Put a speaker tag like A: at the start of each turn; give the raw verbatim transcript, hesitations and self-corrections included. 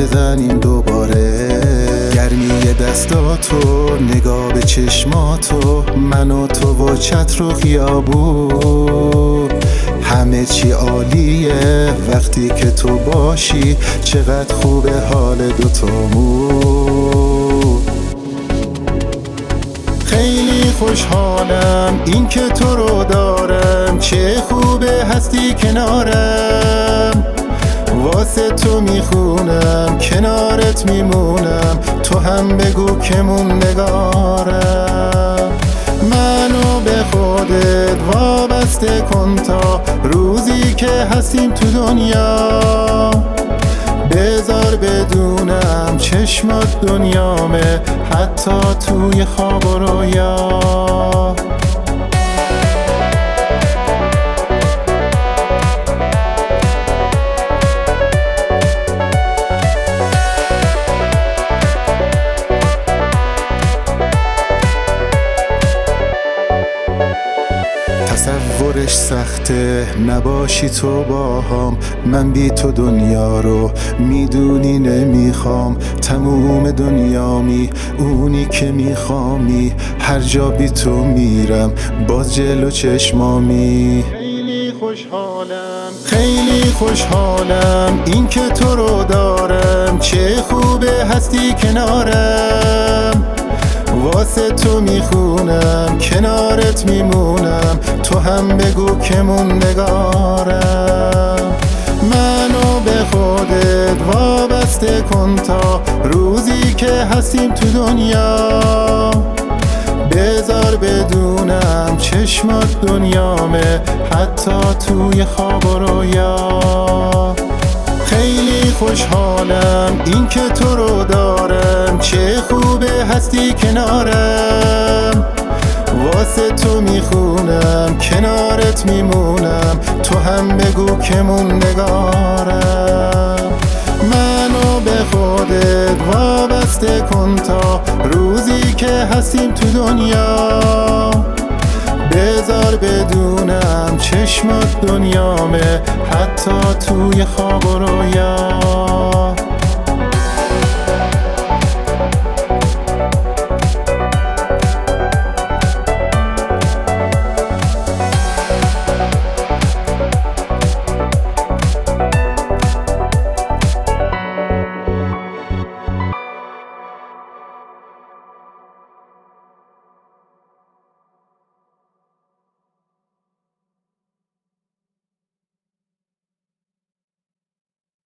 A: عاشقنیم دوباره. گرمی دستاتو، نگاه به چشماتو، من و تو و چتر و خیابون، همه چی عالیه وقتی که تو باشی. چقدر خوبه حال دوتامون. خیلی خوشحالم این که تو رو دارم، چه خوبه هستی کنارم. واسه تو میخونم، کنارت میمونم، تو هم بگو که موندگارم. منو به خودت وابسته کن تا روزی که هستیم تو دنیا. بذار بدونم چشمات دنیامه، حتی توی خواب و رویا. تصورش سخته نباشی تو باهام، من بی تو دنیا رو میدونی نمیخوام. تموم دنیامی، اونی که میخوامی، هر جا بی تو میرم باز جلو چشمامی. خیلی خوشحالم خیلی خوشحالم این که تو رو دارم، چه خوبه هستی کنارم. واسه تو میخونم، کنارت میمونم، تو هم بگو که موندگارم. منو به خودت وابسته کن تا روزی که هستیم تو دنیا. بذار بدونم چشمات دنیامه، حتی توی خواب و رویا. خیلی خوشحالم این که تو رو دارم، چه خوبه هستی کنارم. واسه تو میخونم، کنارت میمونم، تو هم بگو که موندگارم. منو به خودت وابسته کن تا روزی که هستیم تو دنیا. بذار بدونم چشمات دنیامه، حتی توی خواب و رویا.